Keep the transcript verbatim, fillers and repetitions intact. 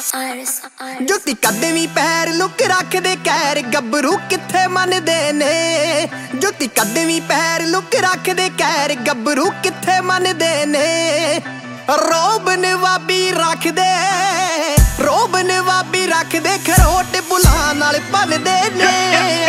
ਜੁੱਤੀ ਕਦੇ ਵੀ ਪੈਰ ਲੁੱਕ ਰੱਖਦੇ ਕਹਿਰ ਗੱਭਰੂ ਕਿੱਥੇ ਮੰਨਦੇ ਨੇ। ਜੁੱਤੀ ਕਦੇ ਵੀ ਪੈਰ ਲੁੱਕ ਰੱਖਦੇ ਕਹਿਰ ਗੱਭਰੂ ਕਿੱਥੇ ਮੰਨਦੇ ਨੇ। ਰੋਬ ਨਵਾਬੀ ਰੱਖਦੇ ਰੋਬ ਨਵਾਬੀ ਰੱਖਦੇ ਖਰੋਟ ਬੁਲਾਂ ਨਾਲ ਭੰਨਦੇ ਨੇ।